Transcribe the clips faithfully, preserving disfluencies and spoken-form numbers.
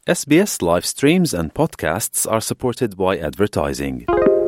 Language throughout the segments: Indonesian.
S B S live streams and podcasts are supported by advertising.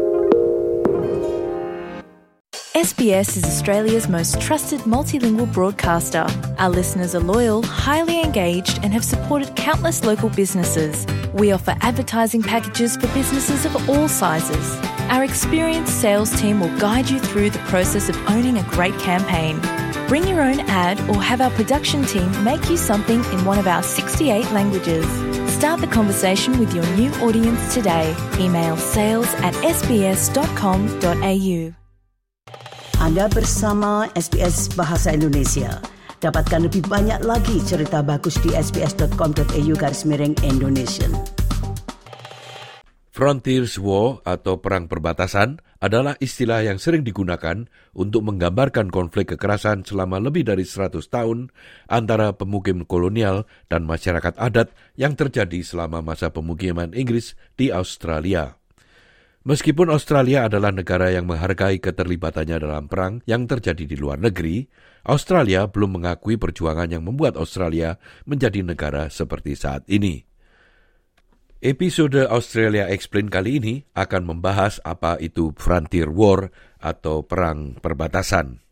S B S is Australia's most trusted multilingual broadcaster. Our listeners are loyal, highly engaged, and have supported countless local businesses. We offer advertising packages for businesses of all sizes. Our experienced sales team will guide you through the process of owning a great campaign. Bring your own ad or have our production team make you something in one of our sixty-eight languages. Start the conversation with your new audience today. Email sales at s b s dot com dot a u. Anda bersama S B S Bahasa Indonesia. Dapatkan lebih banyak lagi cerita bagus di s b s dot com dot a u garis miring Indonesian. Frontiers War atau Perang Perbatasan adalah istilah yang sering digunakan untuk menggambarkan konflik kekerasan selama lebih dari seratus tahun antara pemukim kolonial dan masyarakat adat yang terjadi selama masa pemukiman Inggris di Australia. Meskipun Australia adalah negara yang menghargai keterlibatannya dalam perang yang terjadi di luar negeri, Australia belum mengakui perjuangan yang membuat Australia menjadi negara seperti saat ini. Episode Australia Explain kali ini akan membahas apa itu Frontier War atau Perang Perbatasan.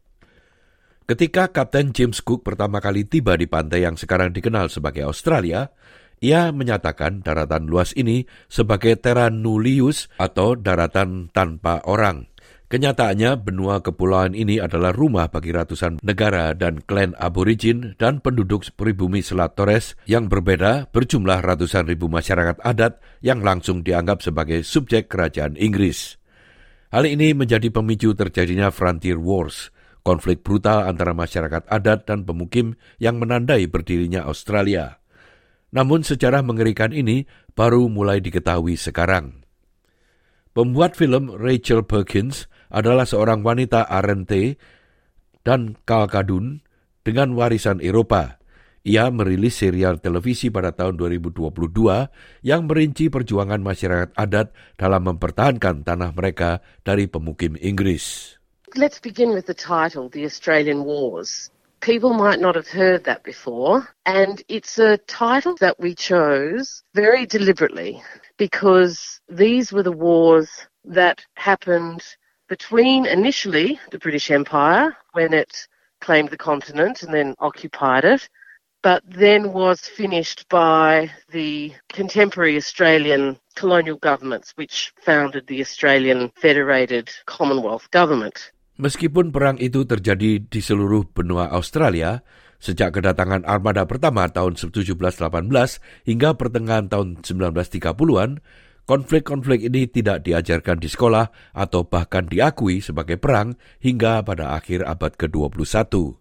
Ketika Kapten James Cook pertama kali tiba di pantai yang sekarang dikenal sebagai Australia, ia menyatakan daratan luas ini sebagai Terra Nullius atau daratan tanpa orang. Kenyataannya, benua kepulauan ini adalah rumah bagi ratusan negara dan klan aborigin dan penduduk pribumi Selat Torres yang berbeda berjumlah ratusan ribu masyarakat adat yang langsung dianggap sebagai subjek kerajaan Inggris. Hal ini menjadi pemicu terjadinya Frontier Wars, konflik brutal antara masyarakat adat dan pemukim yang menandai berdirinya Australia. Namun sejarah mengerikan ini baru mulai diketahui sekarang. Pembuat film Rachel Perkins adalah seorang wanita R N T dan Kalkadun dengan warisan Eropa. Ia merilis serial televisi pada tahun dua ribu dua puluh dua yang merinci perjuangan masyarakat adat dalam mempertahankan tanah mereka dari pemukim Inggris. Let's begin with the title, The Australian Wars. People might not have heard that before, and it's a title that we chose very deliberately because these were the wars that happened between initially the British Empire when it claimed the continent and then occupied it, but then was finished by the contemporary Australian colonial governments which founded the Australian Federated Commonwealth Government. Meskipun perang itu terjadi di seluruh benua Australia, sejak kedatangan armada pertama tahun tujuh belas delapan belas hingga pertengahan tahun sembilan belas tiga puluhan, konflik-konflik ini tidak diajarkan di sekolah atau bahkan diakui sebagai perang hingga pada akhir abad ke dua puluh satu.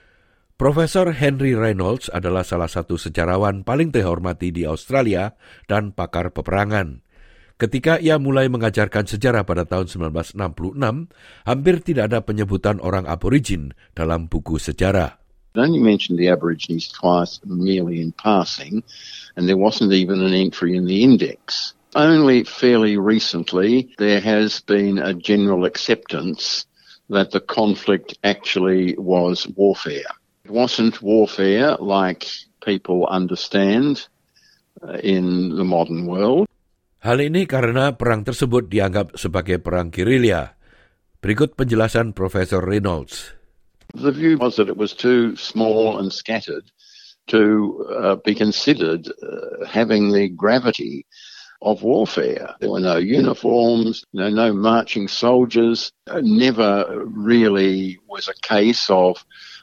Profesor Henry Reynolds adalah salah satu sejarawan paling terhormati di Australia dan pakar peperangan. Ketika ia mulai mengajarkan sejarah pada tahun sembilan belas enam puluh enam, hampir tidak ada penyebutan orang aborigin dalam buku sejarah. It only mentioned the Aborigines twice merely in passing, and there wasn't even an entry in the index. Only fairly recently there has been a general acceptance that the conflict actually was warfare. It wasn't warfare like people understand uh, in the modern world. Hal ini karena perang tersebut dianggap sebagai perang gerilya. Berikut penjelasan Profesor Reynolds. The view was that it was too small and scattered to uh, be considered uh, having the gravity of warfare. There were no uniforms, no, no marching soldiers. It never really was a case of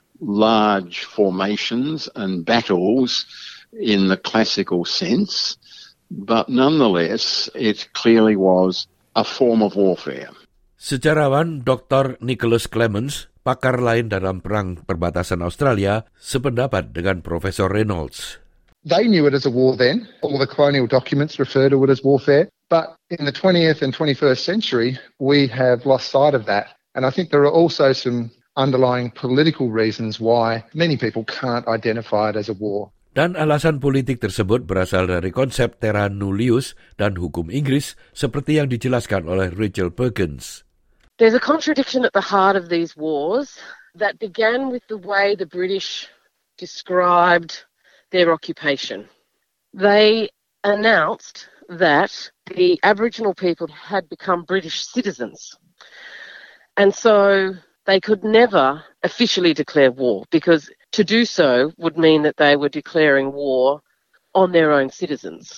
large formations and battles in the classical sense. But nonetheless, it clearly was a form of warfare. Sejarawan Doktor Nicholas Clements, pakar lain dalam perang perbatasan Australia, sependapat dengan Profesor Reynolds. They knew it as a war then. All the colonial documents refer to it as warfare. But in the twentieth and twenty-first century, we have lost sight of that. And I think there are also some underlying political reasons why many people can't identify it as a war. Dan alasan politik tersebut berasal dari konsep terra nullius dan hukum Inggris seperti yang dijelaskan oleh Rachel Perkins. There's a contradiction at the heart of these wars that began with the way the British described their occupation. they announced that the Aboriginal people had become British citizens. And so they could never officially declare war, because to do so would mean that they were declaring war on their own citizens.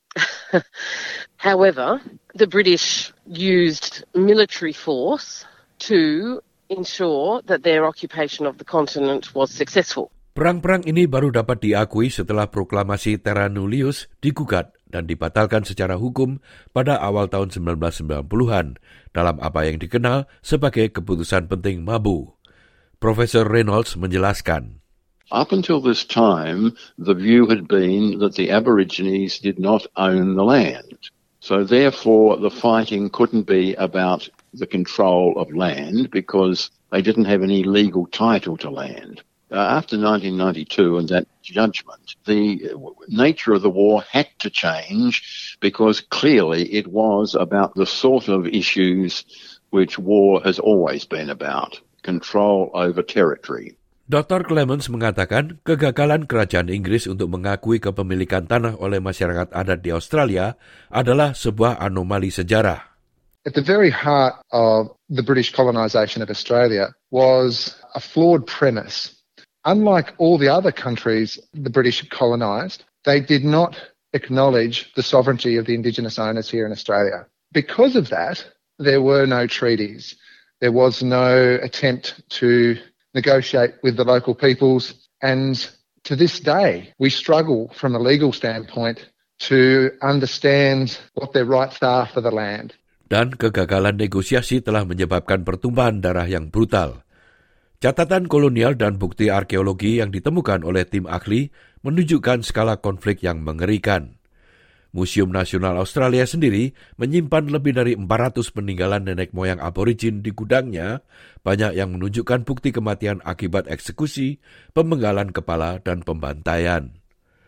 However, the British used military force to ensure that their occupation of the continent was successful. Perang-perang ini baru dapat diakui setelah proklamasi Terra Nullius digugat dan dibatalkan secara hukum pada awal tahun sembilan belas sembilan puluhan dalam apa yang dikenal sebagai keputusan penting Mabu. Profesor Reynolds menjelaskan. Up until this time, the view had been that the Aborigines did not own the land. So therefore, the fighting couldn't be about the control of land because they didn't have any legal title to land. Uh, after nineteen ninety-two and that judgment, the nature of the war had to change because clearly it was about the sort of issues which war has always been about, control over territory. Doktor Clemens mengatakan kegagalan kerajaan Inggris untuk mengakui kepemilikan tanah oleh masyarakat adat di Australia adalah sebuah anomali sejarah. At the very heart of the British colonisation of Australia was a flawed premise. Unlike all the other countries the British colonised, they did not acknowledge the sovereignty of the Indigenous owners here in Australia. Because of that, there were no treaties. There was no attempt to negotiate with the local peoples. And to this day, we struggle from a legal standpoint to understand what their rights are for the land. Dan kegagalan negosiasi telah menyebabkan pertumpahan darah yang brutal. Catatan kolonial dan bukti arkeologi yang ditemukan oleh tim ahli menunjukkan skala konflik yang mengerikan. Museum Nasional Australia sendiri menyimpan lebih dari empat ratus peninggalan nenek moyang aborigin di gudangnya, banyak yang menunjukkan bukti kematian akibat eksekusi, pemenggalan kepala, dan pembantaian.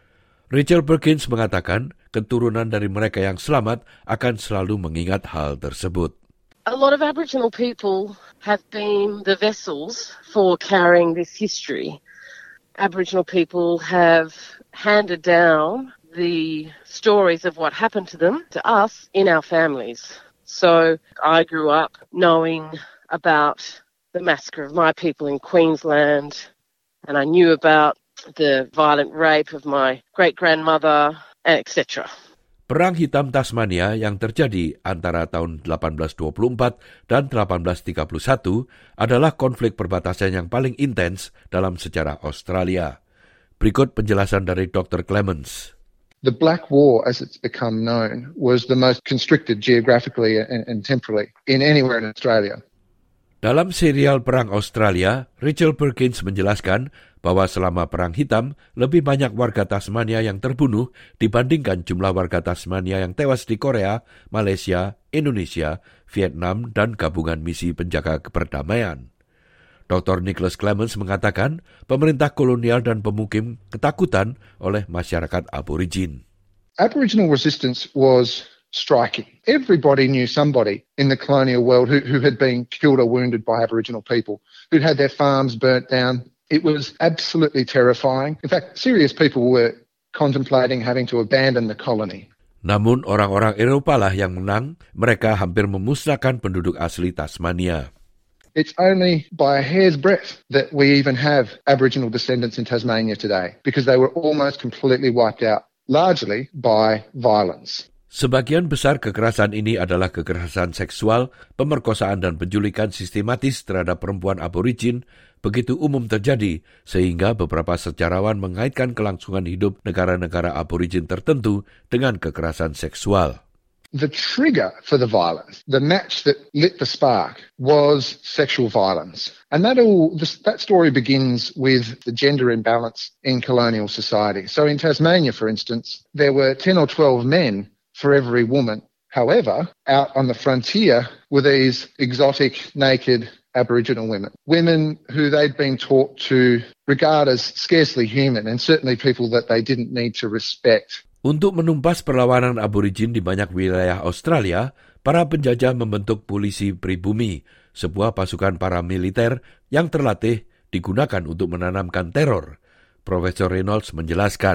Rachel Perkins mengatakan keturunan dari mereka yang selamat akan selalu mengingat hal tersebut. A lot of Aboriginal people have been the vessels for carrying this history. Aboriginal people have handed down the stories of what happened to them to us in our families. So I grew up knowing about the massacre of my people in Queensland, and I knew about the violent rape of my great-grandmother, et cetera. Perang Hitam Tasmania yang terjadi antara tahun delapan belas dua puluh empat dan delapan belas tiga puluh satu adalah konflik perbatasan yang paling intens dalam sejarah Australia. Berikut penjelasan dari Doktor Clemens. The Black War, as it's become known, was the most constricted geographically and, and temporally in anywhere in Australia. Dalam serial Perang Australia, Rachel Perkins menjelaskan bahwa selama Perang Hitam, lebih banyak warga Tasmania yang terbunuh dibandingkan jumlah warga Tasmania yang tewas di Korea, Malaysia, Indonesia, Vietnam, dan gabungan misi penjaga keperdamaian. Doktor Nicholas Clemens mengatakan pemerintah kolonial dan pemukim ketakutan oleh masyarakat aborigin. Aboriginal resistance was striking. Everybody knew somebody in the colonial world who, who had been killed or wounded by Aboriginal people, who'd had their farms burnt down. It was absolutely terrifying. In fact, serious people were contemplating having to abandon the colony. Namun orang-orang Eropa lah yang menang, mereka hampir memusnahkan penduduk asli Tasmania. It's only by a hair's breadth that we even have Aboriginal descendants in Tasmania today, because they were almost completely wiped out, largely by violence. Sebagian besar kekerasan ini adalah kekerasan seksual, pemerkosaan dan penculikan sistematis terhadap perempuan aborigin begitu umum terjadi sehingga beberapa sejarawan mengaitkan kelangsungan hidup negara-negara aborigin tertentu dengan kekerasan seksual. The trigger for the violence, the match that lit the spark, was sexual violence. And that all, that story begins with the gender imbalance in colonial society. So in Tasmania, for instance, there were ten or twelve men for every woman. However, out on the frontier were these exotic, naked Aboriginal women, women who they'd been taught to regard as scarcely human and certainly people that they didn't need to respect. Untuk menumpas perlawanan aborigin di banyak wilayah Australia, para penjajah membentuk polisi pribumi, sebuah pasukan paramiliter yang terlatih digunakan untuk menanamkan teror. Profesor Reynolds menjelaskan.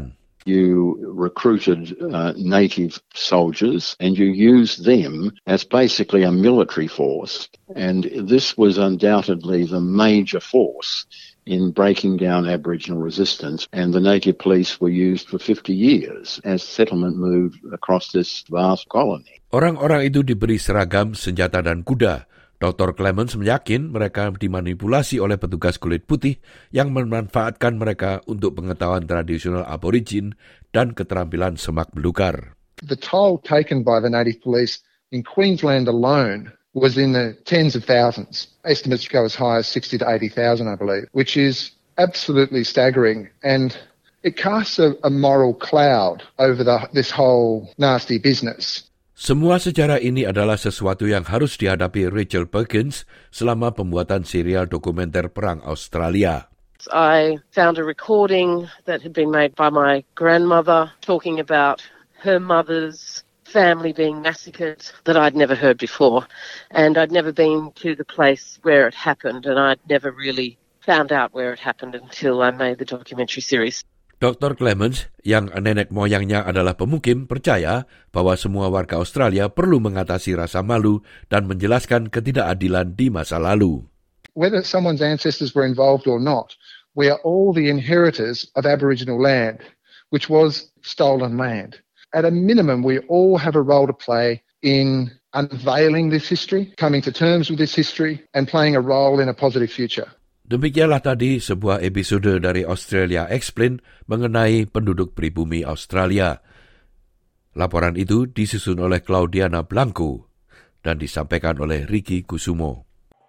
You recruited uh, native soldiers and you used them as basically a military force. And this was undoubtedly the major force in breaking down Aboriginal resistance. And the native police were used for fifty years as settlement moved across this vast colony. Orang-orang itu diberi seragam, senjata dan kuda. Doktor Clements meyakin mereka dimanipulasi oleh petugas kulit putih yang memanfaatkan mereka untuk pengetahuan tradisional aborigin dan keterampilan semak belukar. The toll taken by the native police in Queensland alone was in the tens of thousands. Estimates go as high as sixty to eighty thousand, I believe, which is absolutely staggering. And it casts a, a moral cloud over the, this whole nasty business. Semua sejarah ini adalah sesuatu yang harus dihadapi Rachel Perkins selama pembuatan serial dokumenter Perang Australia. I found a recording that had been made by my grandmother talking about her mother's family being massacred that I'd never heard before. And I'd never been to the place where it happened, and I'd never really found out where it happened until I made the documentary series. Doktor Clements, yang nenek moyangnya adalah pemukim, percaya bahwa semua warga Australia perlu mengatasi rasa malu dan menjelaskan ketidakadilan di masa lalu. Whether someone's ancestors were involved or not, we are all the inheritors of Aboriginal land, which was stolen land. At a minimum, we all have a role to play in unveiling this history, coming to terms with this history, and playing a role in a positive future. Demikianlah tadi sebuah episode dari Australia Explained mengenai penduduk pribumi Australia. Laporan itu disusun oleh Claudiana Blanco dan disampaikan oleh Ricky Kusumo.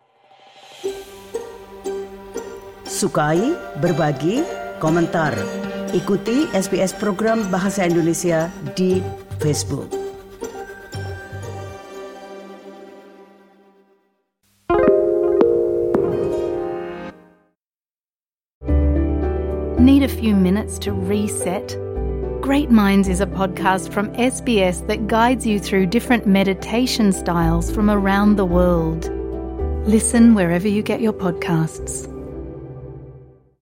Sukai, berbagi, komentar. Ikuti S B S program Bahasa Indonesia di Facebook. Need a few minutes to reset? Great Minds is a podcast from S B S that guides you through different meditation styles from around the world. Listen wherever you get your podcasts.